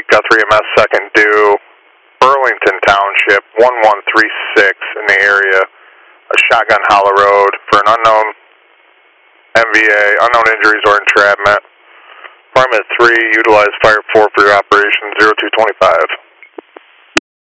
Guthrie MS second due, Burlington Township, 1136 in the area, a Shotgun Hollow Road for an unknown MVA, unknown injuries or entrapment. Department 3, utilize Fire 4 for your operation 0225.